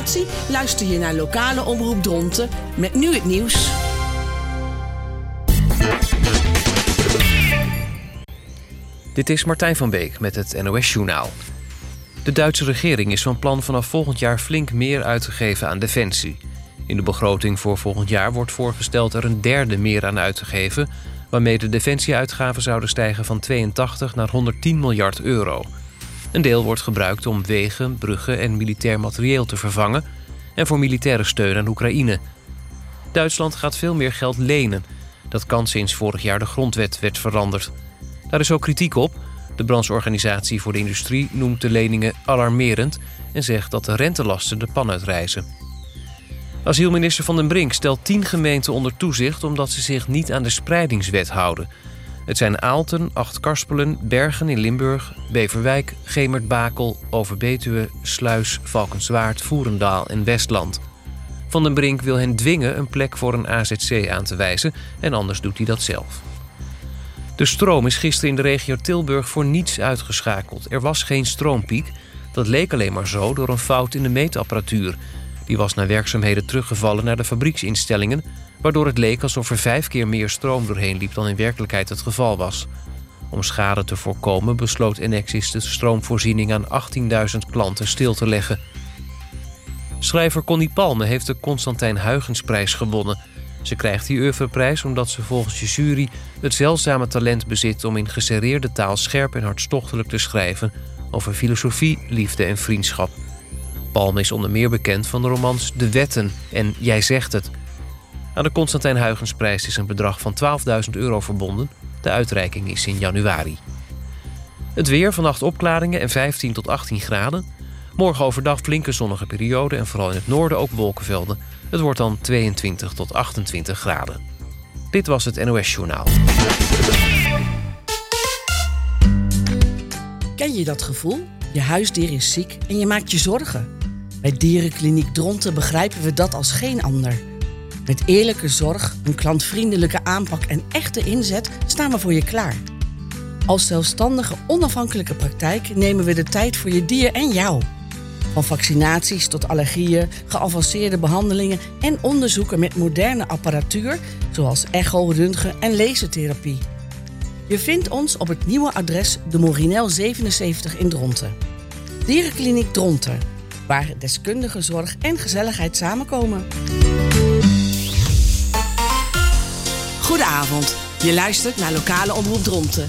informatie luister je naar lokale omroep Dronten met nu het nieuws. Dit is Martijn van Beek met het NOS-journaal. De Duitse regering is van plan vanaf volgend jaar flink meer uit te geven aan defensie. In de begroting voor volgend jaar wordt voorgesteld er een derde meer aan uit te geven, waarmee de defensieuitgaven zouden stijgen van 82 naar 110 miljard euro. Een deel wordt gebruikt om wegen, bruggen en militair materieel te vervangen en voor militaire steun aan Oekraïne. Duitsland gaat veel meer geld lenen. Dat kan sinds vorig jaar de grondwet werd veranderd. Daar is ook kritiek op. De brancheorganisatie voor de industrie noemt de leningen alarmerend en zegt dat de rentelasten de pan uitreizen. Asielminister Van den Brink stelt 10 gemeenten onder toezicht omdat ze zich niet aan de spreidingswet houden. Het zijn Aalten, Acht-Karspelen, Bergen in Limburg, Beverwijk, Gemert-Bakel, Overbetuwe, Sluis, Valkenswaard, Voerendaal en Westland. Van den Brink wil hen dwingen een plek voor een AZC aan te wijzen en anders doet hij dat zelf. De stroom is gisteren in de regio Tilburg voor niets uitgeschakeld. Er was geen stroompiek. Dat leek alleen maar zo door een fout in de meetapparatuur. Die was na werkzaamheden teruggevallen naar de fabrieksinstellingen, waardoor het leek alsof er 5 keer meer stroom doorheen liep dan in werkelijkheid het geval was. Om schade te voorkomen besloot Enexis de stroomvoorziening aan 18.000 klanten stil te leggen. Schrijver Connie Palme heeft de Constantijn Huygensprijs gewonnen. Ze krijgt die oeuvreprijs omdat ze volgens de jury het zeldzame talent bezit om in geserreerde taal scherp en hartstochtelijk te schrijven over filosofie, liefde en vriendschap. Palme is onder meer bekend van de romans De Wetten en Jij zegt het. Aan de Constantijn Huygensprijs is een bedrag van 12.000 euro verbonden. De uitreiking is in januari. Het weer, vannacht opklaringen en 15 tot 18 graden. Morgen overdag flinke zonnige periode en vooral in het noorden ook wolkenvelden. Het wordt dan 22 tot 28 graden. Dit was het NOS-journaal. Ken je dat gevoel? Je huisdier is ziek en je maakt je zorgen. Bij Dierenkliniek Dronten begrijpen we dat als geen ander. Met eerlijke zorg, een klantvriendelijke aanpak en echte inzet staan we voor je klaar. Als zelfstandige, onafhankelijke praktijk nemen we de tijd voor je dier en jou. Van vaccinaties tot allergieën, geavanceerde behandelingen en onderzoeken met moderne apparatuur, zoals echo, röntgen en lasertherapie. Je vindt ons op het nieuwe adres de Morinel 77 in Dronten. Dierenkliniek Dronten, waar deskundige zorg en gezelligheid samenkomen. Goedenavond, je luistert naar lokale omroep Dronten.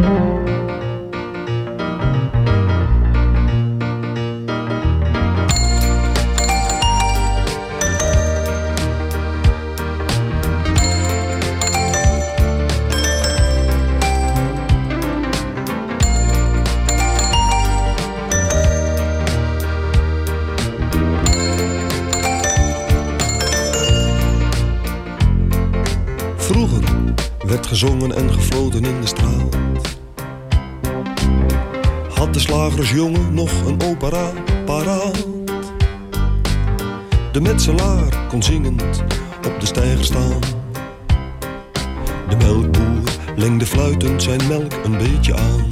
Vroeger werd gezongen en gefloten in de straat. Had de slagersjongen nog een opera paraat. De metselaar kon zingend op de steiger staan. De melkboer lengde fluitend zijn melk een beetje aan.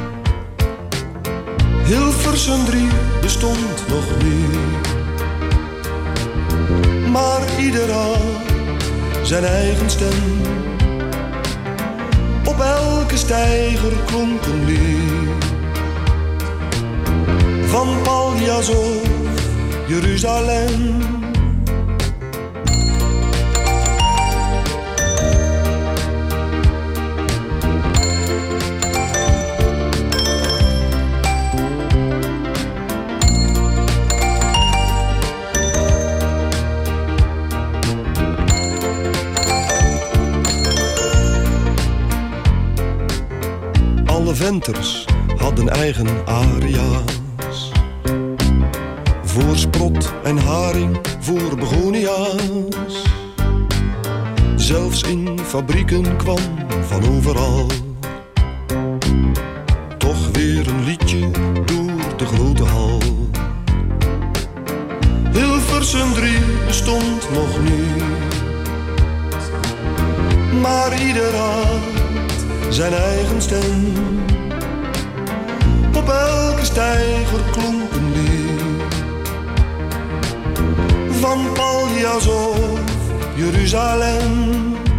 Hilversum 3 bestond nog niet, maar ieder had zijn eigen stem. Op elke steiger klonk een lied van Paljas of Jeruzalem. Alle venters hadden eigen aria's, voor sprot en haring, voor begonia's. Zelfs in fabrieken kwam van overal toch weer een liedje door de grote hal. Hilversum 3 bestond nog niet, maar ieder had zijn eigen stem. Op elke steiger klonk een lied van Paljas of Jeruzalem.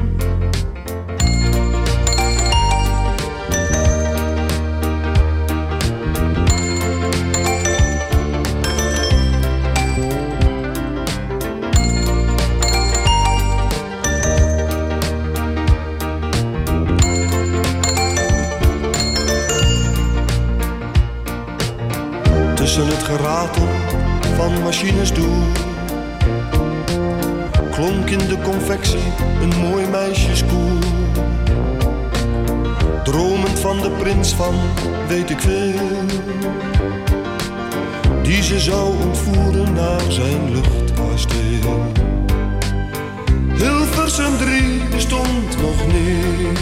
Tussen het geratel van machines door klonk in de confectie een mooi meisjeskoor. Dromend van de prins van weet ik veel, die ze zou ontvoeren naar zijn luchtkasteel. Hilversum 3 bestond nog niet,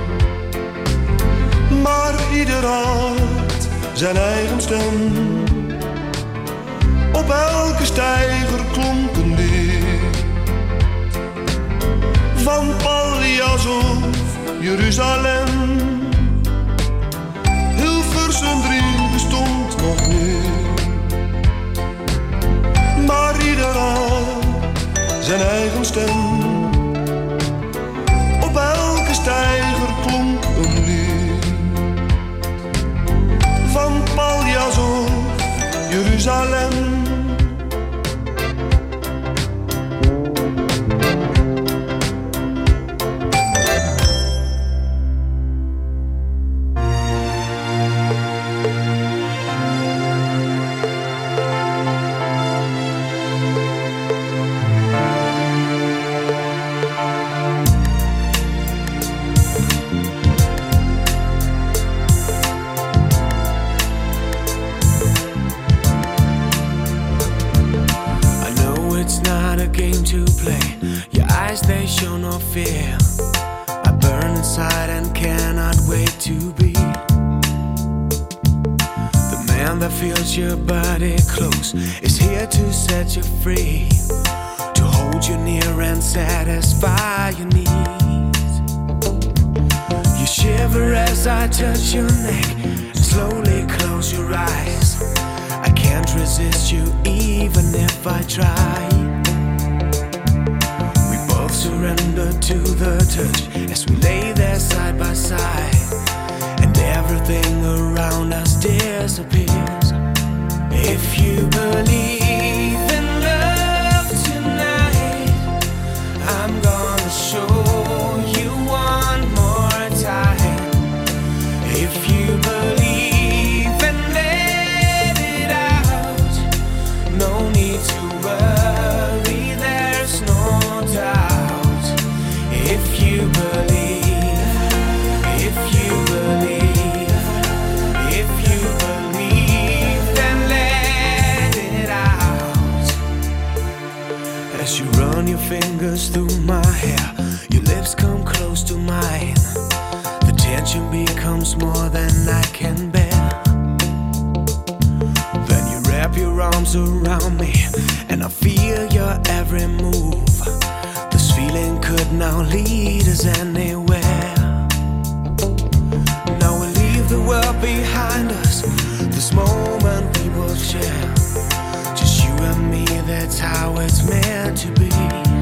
maar ieder had zijn eigen stem. Op elke steiger klonk een lied van Paljas of Jeruzalem. Hilversum 3 bestond nog niet, maar ieder had zijn eigen stem. Op elke steiger klonk een lied van Paljas of Jeruzalem. Your body close is here to set you free, to hold you near and satisfy your needs. You shiver as I touch your neck, slowly close your eyes. I can't resist you even if I try. We both surrender to the touch as we lay there side by side, and everything around us disappears. If you believe in love tonight, I'm gonna show you one more time. If tension becomes more than I can bear. Then you wrap your arms around me, and I feel your every move. This feeling could now lead us anywhere. Now we leave the world behind us. This moment we will share. Just you and me, that's how it's meant to be.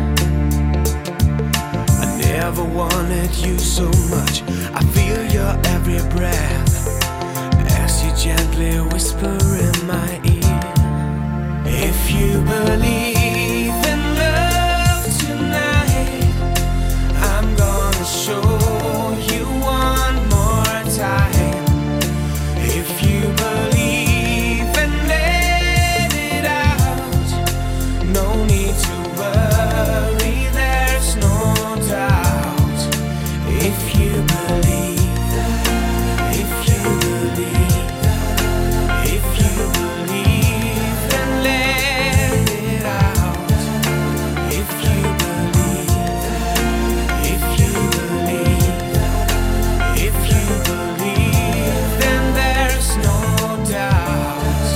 I never wanted you so much. I feel your every breath as you gently whisper in my ear. If you believe in love tonight, I'm gonna show you one more time. If you believe and let it out, no need to worry, there's no doubt. If you believe, if you believe, if you believe, then let it out. If you believe, if you believe, if you believe, then there's no doubt.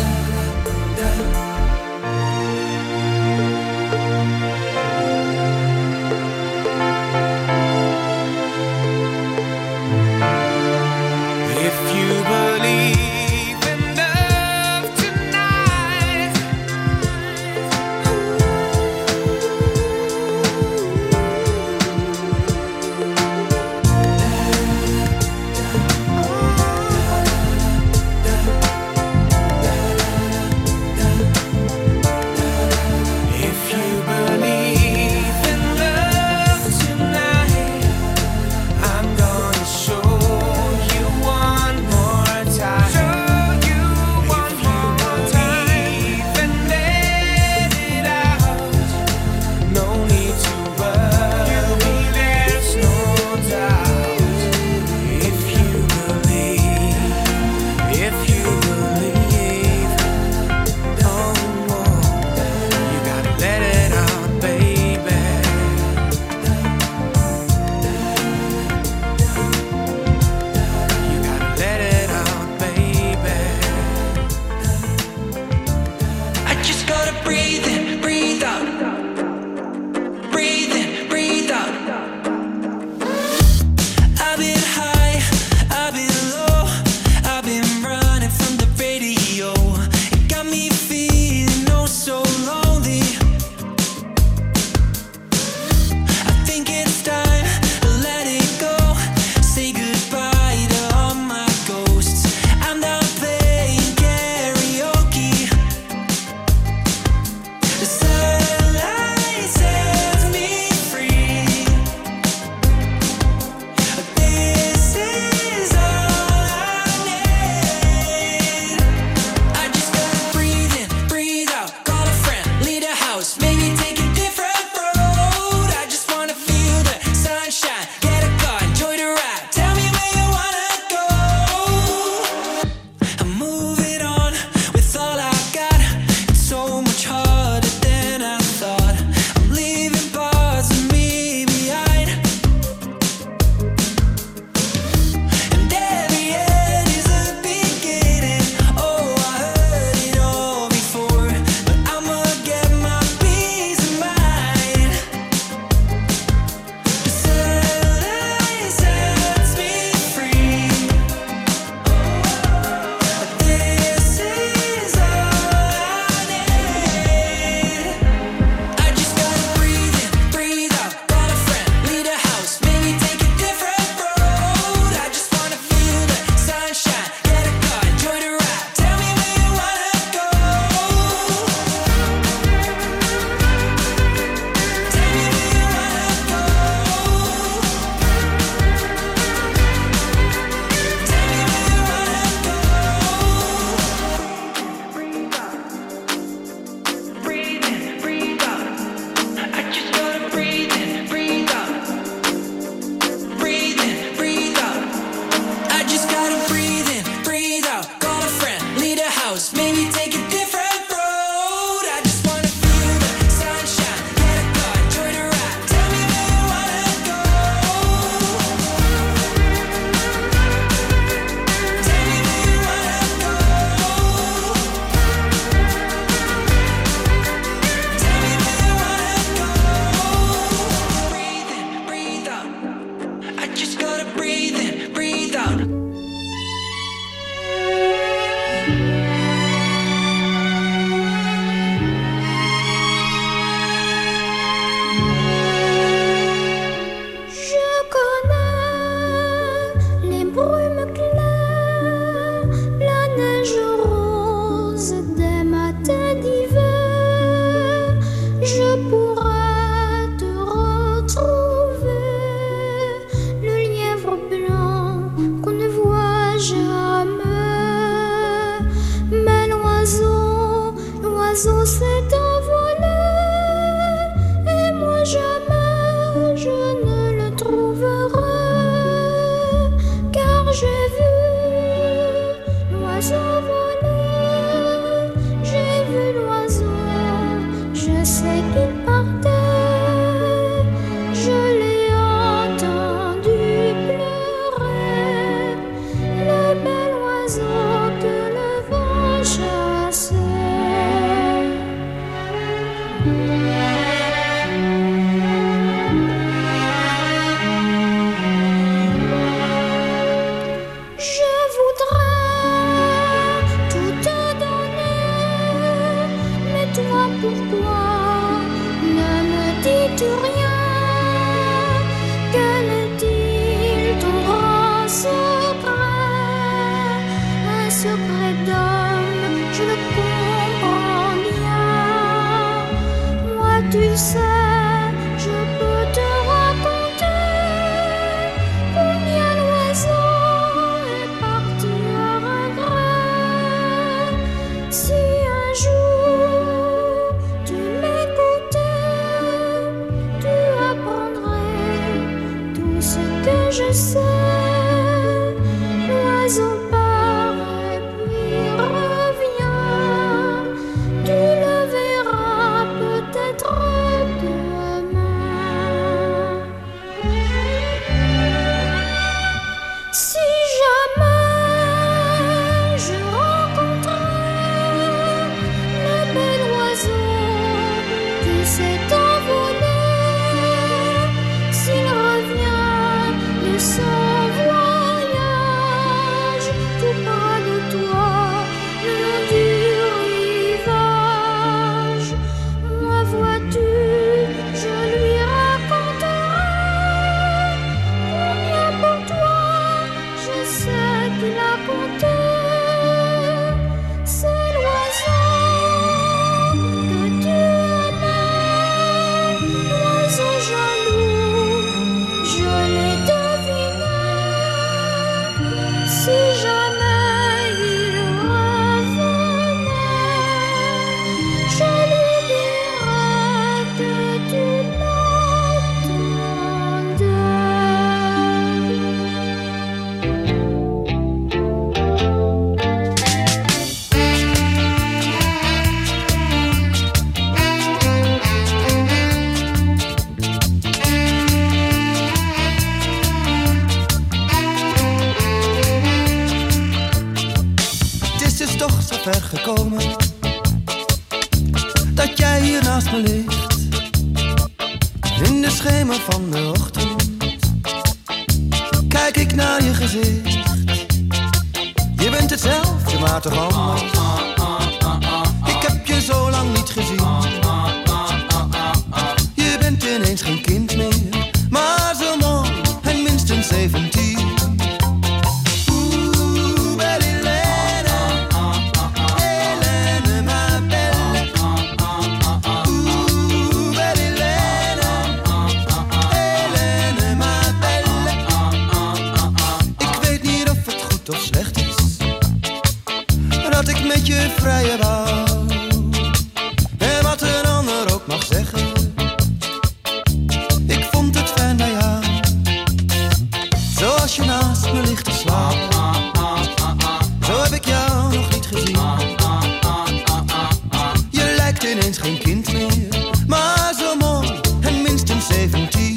If you believe in love tonight, if you believe in love tonight, I'm gonna show you one more time. Show you one more time. And let it out. No need to worry, there's no doubt. If you believe, if you believe, oh, you gotta let it out, baby. You gotta let it out, baby. I just gotta breathe in, breathe out. Breathe in, breathe out. I've been high, I've been low. I've been running from the radio. It got me feeling oh so lonely. I think it's time to let it go. Say goodbye to all my ghosts. I'm done playing karaoke. The sunlight sets me free. This is all I need. I just gotta breathe in, breathe out. Call a friend, leave the house, maybe take a different road. I just wanna feel the sunshine. Get a car, enjoy the ride. Tell me where you wanna go. I'm moving on with all I got. It's so much harder than I thought. I'm leaving parts of me behind. And every end is a beginning. Oh, I heard it all before, but I'ma get my peace of mind. The sunlight sets me free. This is all I need. I just gotta breathe in, breathe out. Call a friend, leave the house, maybe take a different road. I just wanna feel the sunshine. Get a car, enjoy the ride. Tell me where you wanna go. Tell me where you wanna go. Tell me where you wanna go. Breathe in, breathe out. I just gotta breathe in, breathe out. Breathe in, breathe out. I just gotta breathe in, breathe out. Call a friend, leave the house, maybe take a different road. I just wanna feel the sunshine. Get a car, enjoy the ride. Tell me where you wanna go. jamais. Mais l'oiseau s'est envolé, et moi jamais je ne le trouverai, car j'ai vu l'oiseau voler, j'ai vu l'oiseau, je sais qu'il partait, je l'ai entendu pleurer, le bel oiseau que le vent chassait. Je voudrais tout te donner, mais toi pourquoi ne me dis-tu rien? Quel est-il ton grand secret? Un secret d'homme, je le comprends bien. Moi tu sais, je peux te raconter combien l'oiseau est parti à regret. Si un jour tu m'écoutais, tu apprendrais tout ce que je sais. L'oiseau part et puis revient, tu le verras peut-être demain. Si jamais je rencontrais le bel oiseau qui s'est envolé, s'il revient de son voyage tout près de toi, le long du rivage, moi vois-tu, je lui raconterai combien pour toi je sais qu'il a compté. C'est l'oiseau que tu aimais, l'oiseau jaloux, je l'ai deviné. Si jamais il revenait, je lui dirais que tu Het is dus toch zo ver gekomen dat jij hier naast me ligt, in de schemer van de ochtend. Kijk ik naar je gezicht, je bent hetzelfde maar toch anders. Ik heb je zo lang niet gezien, je bent ineens geen kind meer, maar zo mooi en minstens 17. Met je vrije wou, en wat een ander ook mag zeggen, ik vond het fijn bij jou, zoals je naast me ligt te slapen, zo heb ik jou nog niet gezien. Je lijkt ineens geen kind meer, maar zo mooi en minstens 17.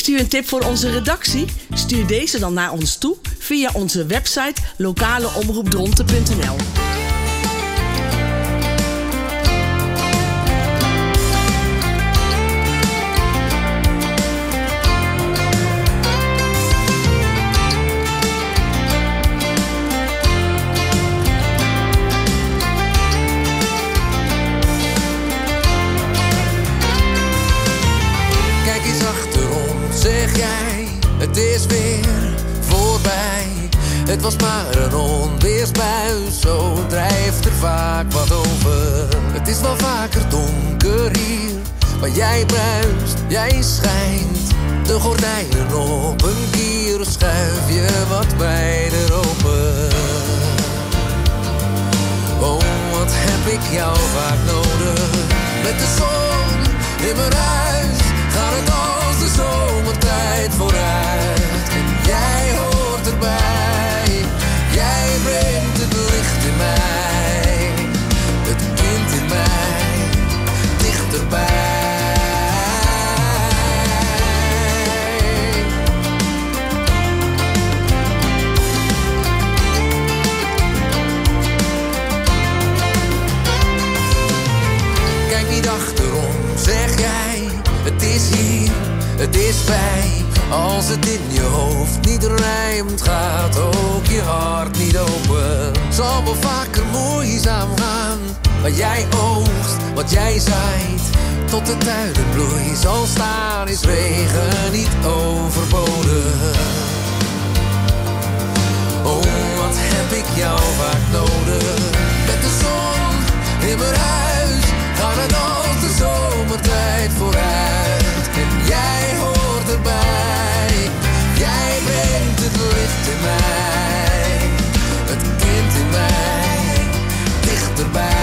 u een tip voor onze redactie? Stuur deze dan naar ons toe via onze website lokaleomroepdronten.nl. Zeg jij, het is weer voorbij. Het was maar een onweersbui, zo drijft er vaak wat over. Het is wel vaker donker hier, maar jij bruist, jij schijnt. De gordijnen op een kier, schuif je wat wijder open. Oh, wat heb ik jou vaak nodig. Met de zon in mijn huis gaat het als de zomertijd vooruit. En jij hoort erbij, jij brengt het licht in mij, het kind in mij, dichterbij. Kijk niet achterom, zeg jij, het is hier, het is bij. Als het in je hoofd niet rijmt, gaat ook je hart niet open. Zal wel vaker moeizaam gaan, maar jij oogst wat jij zaait. Tot de tuinenbloei zal staan, is regen niet overbodig. Oh, wat heb ik jou vaak nodig. Met de zon in mijn huis gaat het als de zomertijd vooruit. En jij hoort erbij, jij brengt het licht in mij, het kind in mij, dichterbij.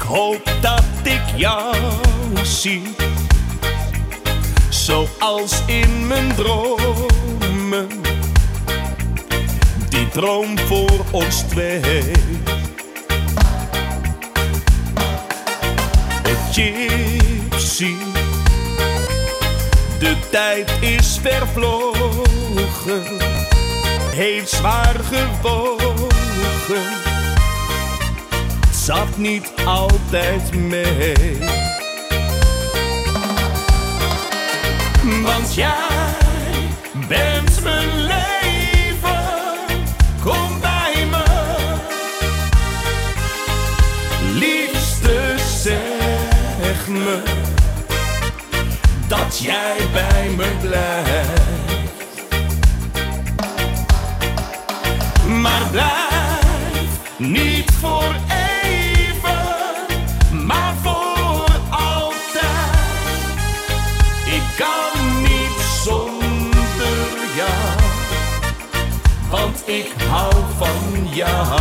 Ik hoop dat ik jou zie, zoals in mijn dromen. Die droom voor ons twee. Gypsy, de tijd is vervlogen, heeft zwaar gewogen. Het zat niet altijd mee. Want jij bent mijn leven, kom bij me. Liefste zeg me dat jij bij me blijft. Maar blijf niet voor even, maar voor altijd. Ik kan niet zonder jou, want ik hou van jou.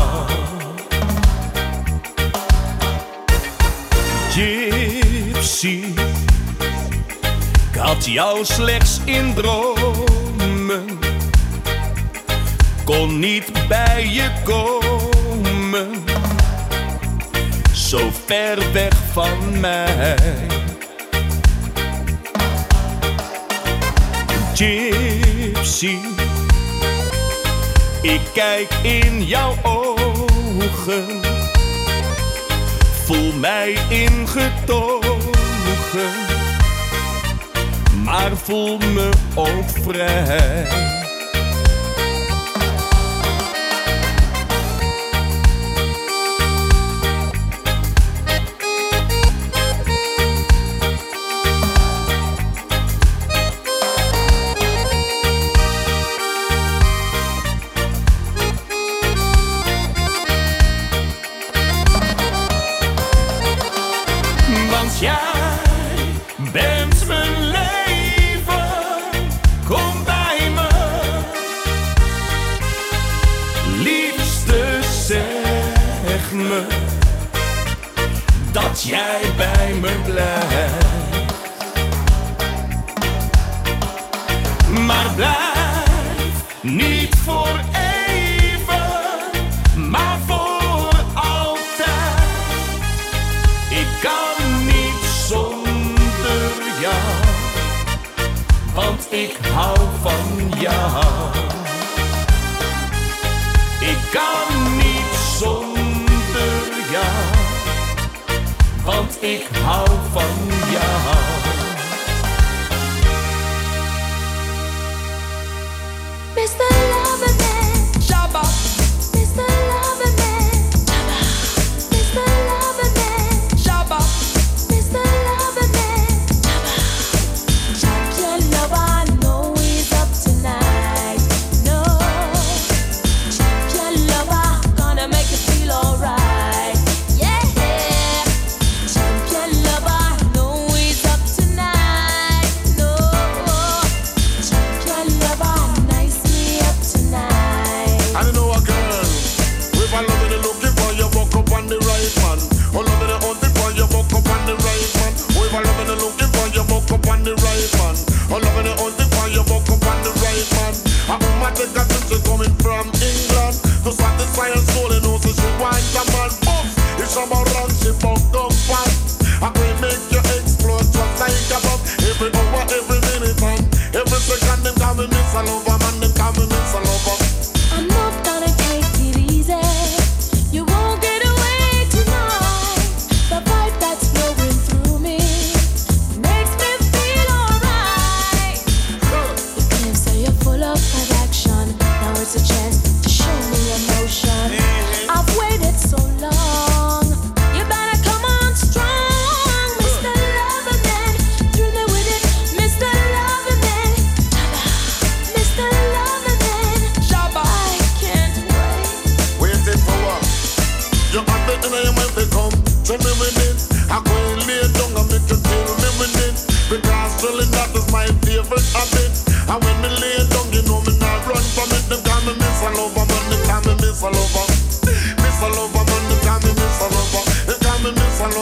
Gypsy, ik had jou slechts in dromen, kon niet bij je komen, zo ver weg van mij. Gypsy, ik kijk in jouw ogen, voel mij ingetogen, maar voel me ook vrij. Jij bent mijn leven, kom bij me. Liefste zeg me dat jij bij me blijft. Maar blijf niet voor even, maar voor altijd. Ik kan niet zonder jou, want ik hou van jou. Ik kan niet zonder jou, want ik hou van jou. Mr. Loverman, Shabba, Mr. Loverman, Mr. Loverman, Shabba, Mr. Loverman, champion lover, know he's up tonight. No, champion lover, gonna make you feel alright. Yeah, champion lover, know he's up tonight. No, champion lover, nicely up tonight. I don't know a girl, if I love it, looking for you, walk up on the right man. Oh, love it, hunting for you, walk up on the right man. Oh, if I love it, looking for you, walk up on the right man. Oh, love it, hunting for you, walk up on the right man. A woman take a trip, she coming from England to satisfy her soul, and also she wants a man. Boom, if she run, she buck up fast. I will make you explode just like a bomb. Every hour, every minute, man. Every second, them call me Miss a Lover, man. Them call me Miss a Lover. I'm not gonna take it easy. You won't get away tonight. The vibe that's flowing through me makes me feel alright. You claim so you're full of action. Now it's a chance to show me emotion. I've waited so long. You better come on strong, Mr. Loverman. Thrill me with it, Mr. Loverman. Mr. Loverman. Shabba, I can't wait. Waiting for what? You have it in your mind to come. Tell me with it. I go and lay down and make you tell me with it. Because drilling that is my favorite habit. And when me lay down, you know me not run from it. Them call me Miss a Lover, man. They call me Miss a Lover. Miss a Lover, man. They call me Miss a Lover. They call me Miss a Lover.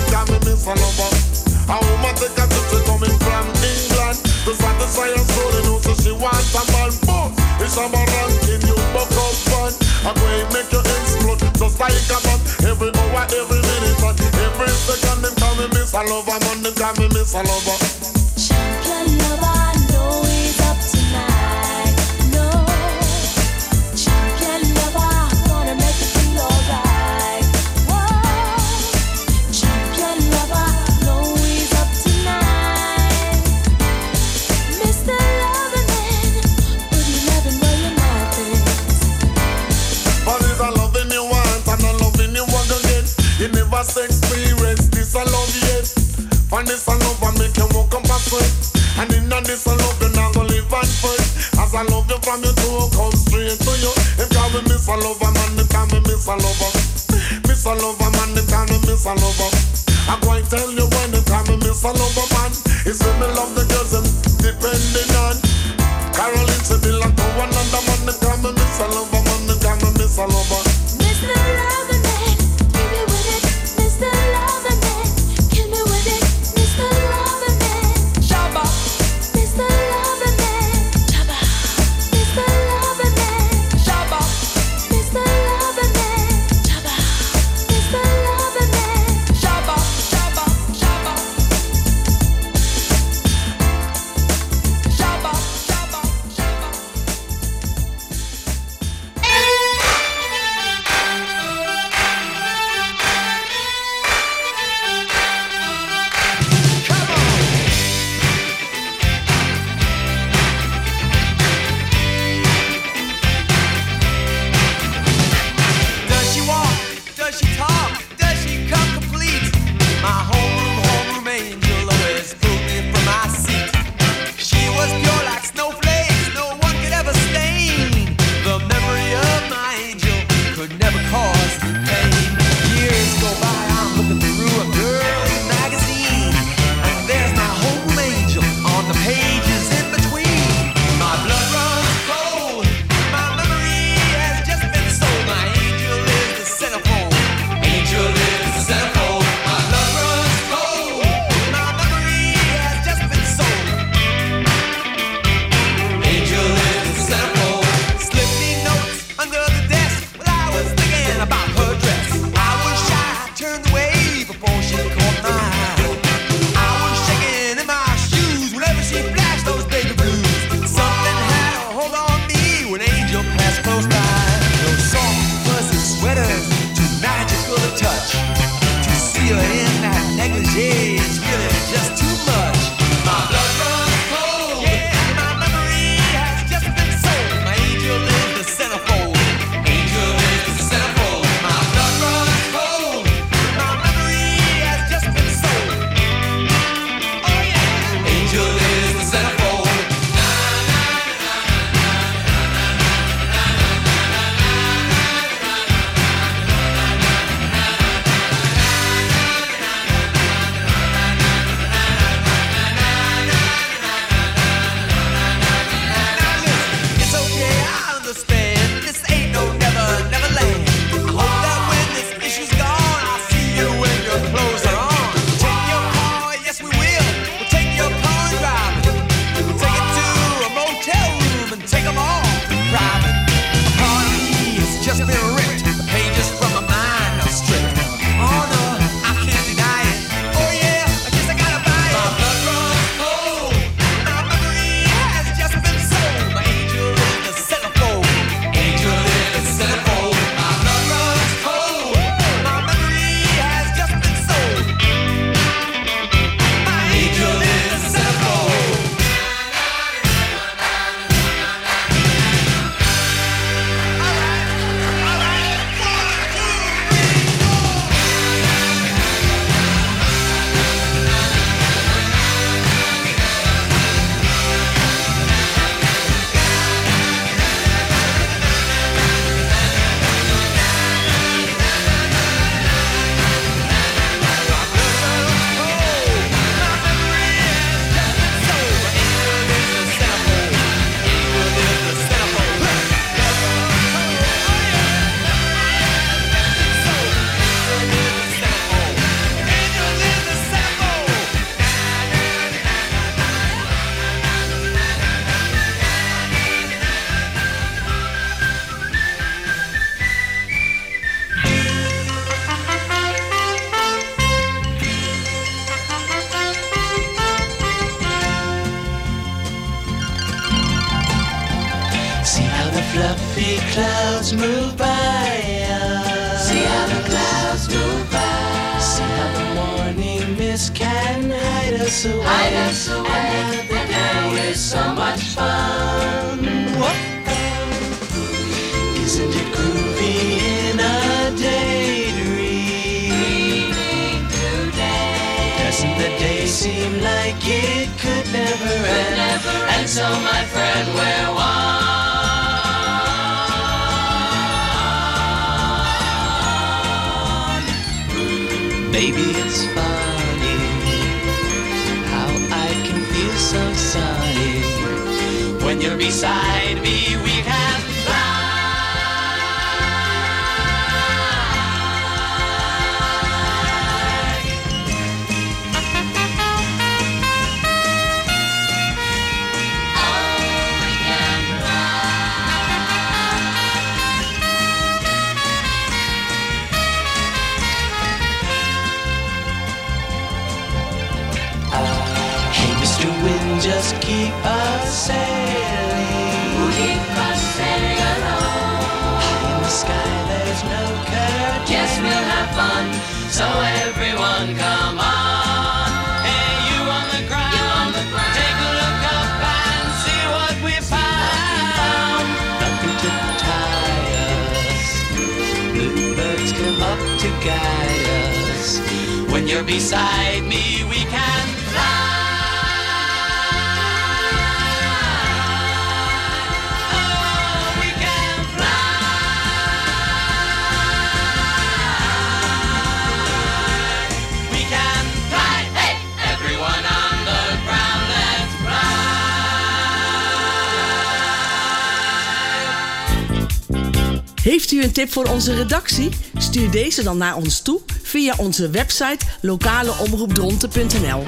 call me Mr. Lover. A woman take a trip, she coming from England to satisfy her soul, you know, so she wants a man. Boss, it's a ranking, you buck up fun. I'm going to make you explode, just like a bomb. Every hour, every minute, and every second, them call me Mr. Lover, man, them call me Mr. Lover. Champion lover, no, he's up tonight. No, champion lover, gonna make you feel alright. Whoa, champion lover, no, he's up tonight. Mr. Loverman, put your loving where your mouth is. But it's a loving you want and a loving you want again. You never experience this a love yet. For this a love I make you walk up a sweat. And in this a love you not gonna live and fight. As I love you from your toe, come straight to you. If call me Miss a Lover, man, they call me Miss a Lover. Miss a Lover, man, they call me Miss a Lover. I'm going to tell you when they call me Miss a Lover, man. It's when me love the girls and depending on Caroline, she belong to one another, man, they call me Miss a Lover, man, they call me Miss a Lover. Mr. Loverman, give me with it. Mr. Loverman, kill me with it. Mr. Loverman, Shabba. Mr. Loverman, Shabba. Mr. Loverman, Shabba. Mr. Loverman, Shabba. Mr. Loverman, Shabba. Shabba. Shabba. Shabba. Shabba. Shabba. fluffy clouds move by us. See how the clouds move by. See how the morning mist can hide us away. Hide us away. And the day is so much fun. Whoa. Isn't it groovy in a daydream? Doesn't the day seem like it could never end? And so my friend, we're one. Baby, it's funny how I can feel so sunny when you're beside me. We can fly. Just keep us sailing. Keep us sailing along. High in the sky, there's no curtain. Yes, we'll have fun. So everyone, come on. Hey, you on the ground. Take a look up and see what we found. Nothing to tie us. Bluebirds come up to guide us. When you're beside me, we can fly. Heeft u een tip voor onze redactie? Stuur deze dan naar ons toe via onze website lokaleomroepdronten.nl.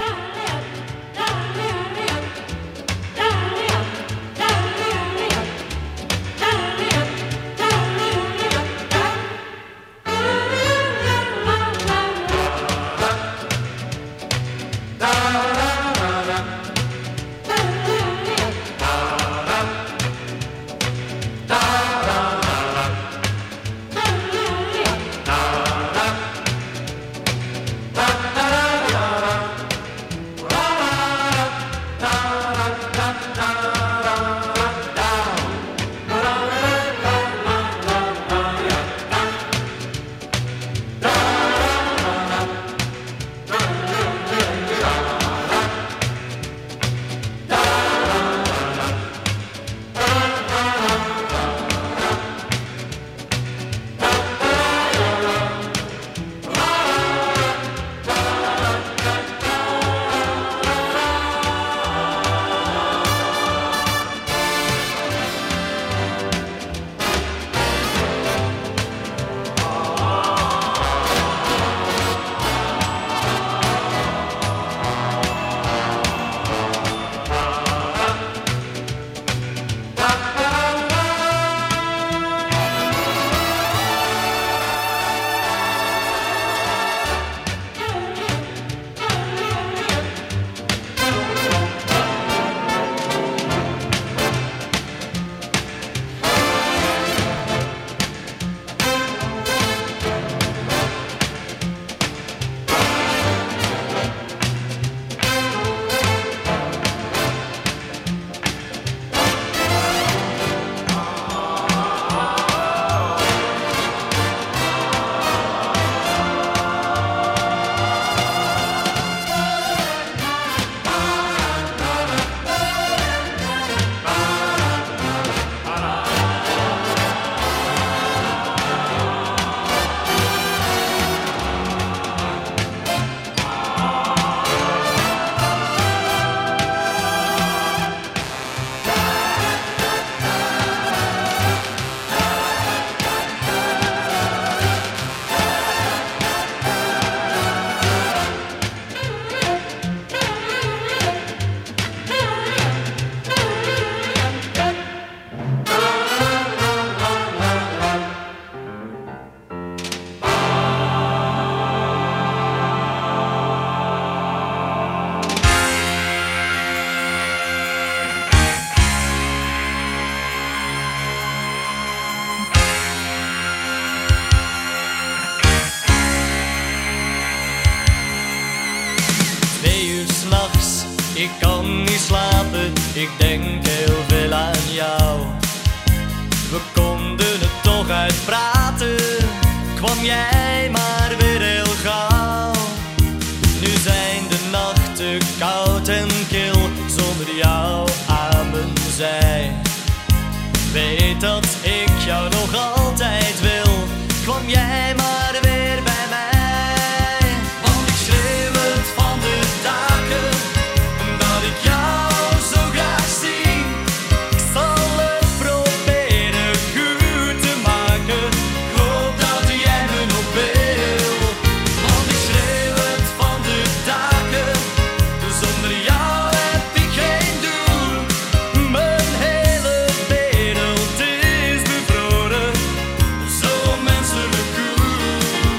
Ik kan niet slapen, ik denk heel veel aan jou. We konden het toch uitpraten, kwam jij maar weer heel gauw. Nu zijn de nachten koud en kil, zonder jou aan mijn zij. Weet dat ik jou nog altijd wil, kwam jij maar weer bij mij. Want ik schreeuw het van de daken, dat ik jou zo graag zie. Ik zal het proberen goed te maken, ik hoop dat jij me nog wil. Want ik schreeuw het van de daken, zonder jou heb ik geen doel. Mijn hele wereld is bevroren, zo menselijk koel.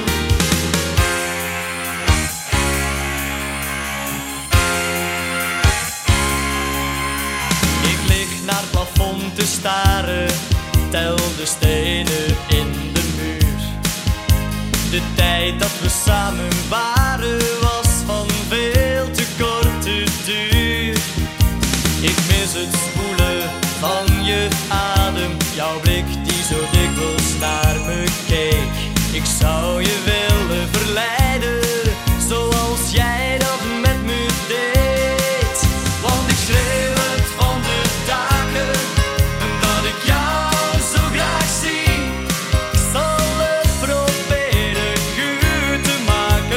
Ik lig naar het plafond te staren, tel de stenen in de muur. De tijd dat we samen waren was van veel te korte duur. Ik mis het spoelen van je adem, jouw blik die zo dikwijls naar me keek. Ik zou je willen verleiden, zoals jij dat met me deed. Want ik schreeuw het van de daken, dat ik jou zo graag zie. Ik zal het proberen goed te maken,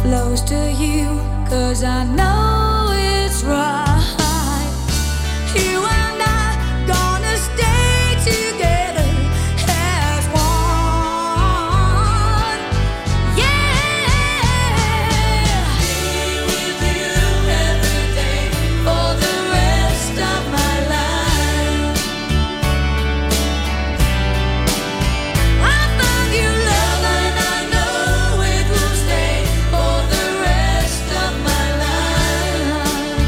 close to you, 'cause I know it's right. You and I gonna stay together as one. Yeah, be with you every day for the rest of my life. I found you love and I know it will stay for the rest of my life.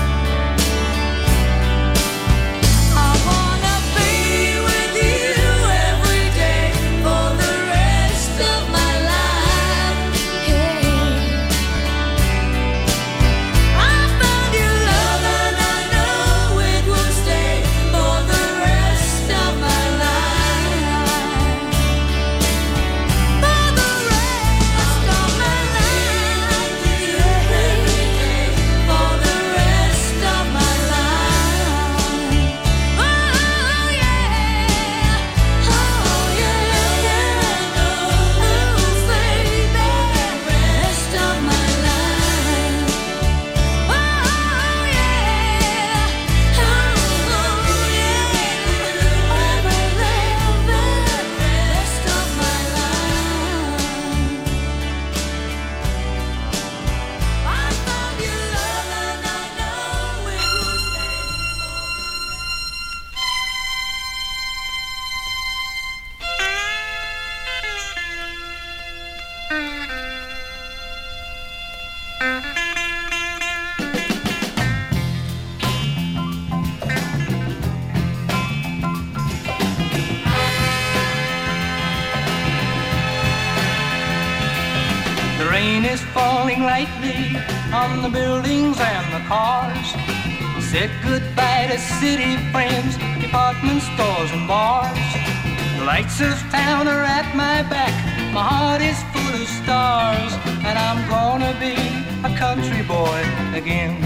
I wanna be with you every day for the rest of my life. I found you love and I know it will stay for the rest of my life. For the rest of my life, every day for the rest of my life. Oh yeah, oh yeah, oh baby, rest of my life. Oh yeah, oh yeah, rest of my life. I found you love and I know it will stay. The rain is falling lightly on the buildings and the cars. Said goodbye to city friends, department stores and bars. The lights of town are at my back, my heart is full of stars, and I'm gonna be a country boy again.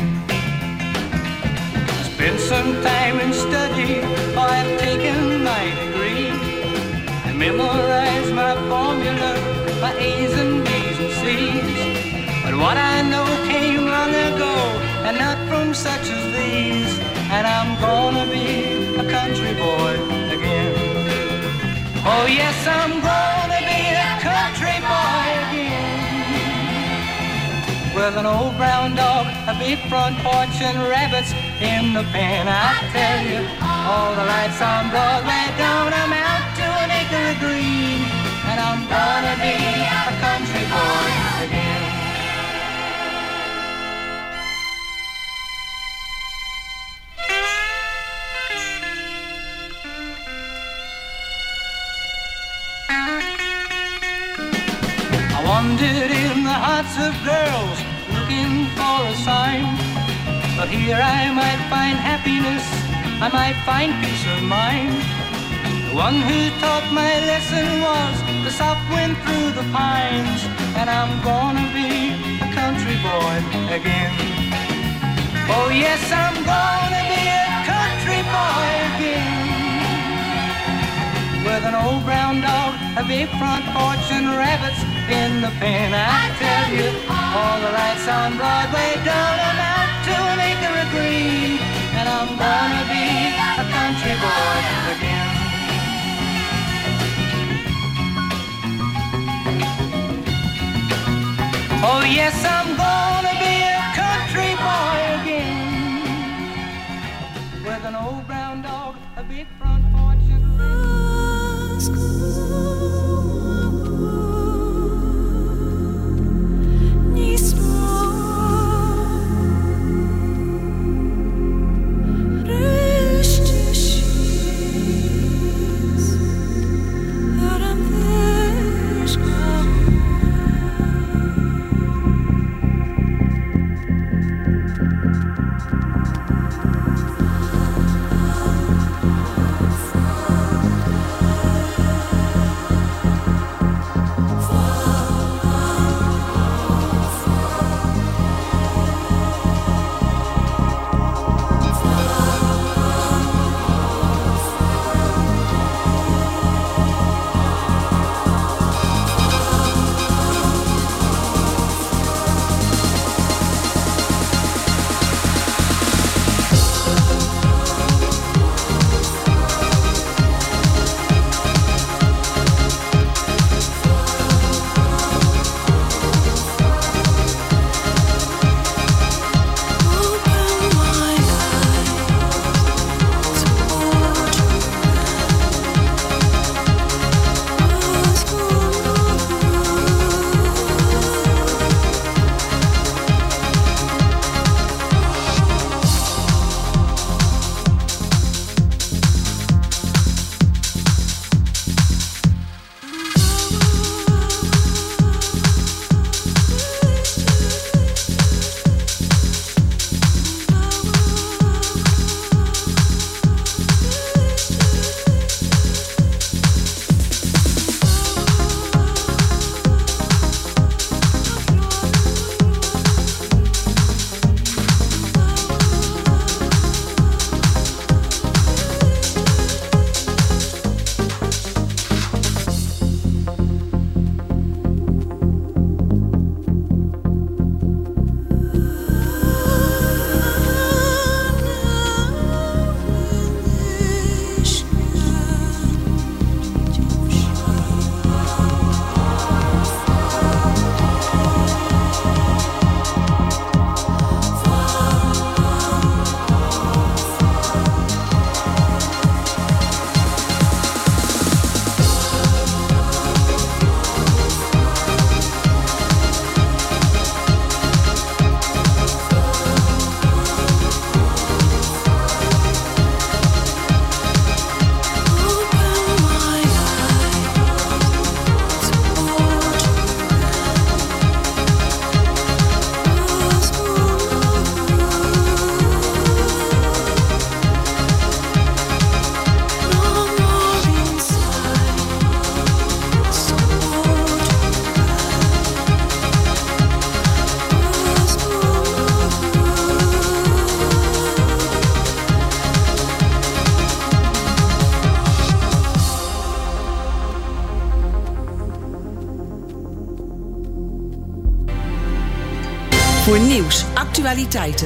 Spent some time in study, I've taken my degree. I memorized my formula, my A's and B's and C's. But what I know came long ago, and not from such as these. And I'm gonna be a country boy again. Oh yes, I'm gonna be a country boy again. With an old brown dog, a big front porch, and rabbits in the pen. I tell you, all the lights on Broadway don't amount to an acre of green. And I'm gonna be a country boy again. I wandered in the hearts of girls looking for a sign. But here I might find happiness, I might find peace of mind. The one who taught my lesson was the soft wind through the pines. And I'm gonna be a country boy again. Oh yes, I'm gonna be a country boy again. With an old brown dog, a big front porch, and rabbits in the pen. I tell you, all the lights on Broadway don't amount to an acre of green. And I'm gonna be a country boy again. Oh yes, I'm gonna be a country boy again. With an old brown dog, a big front porch, and Voor nieuws, actualiteiten,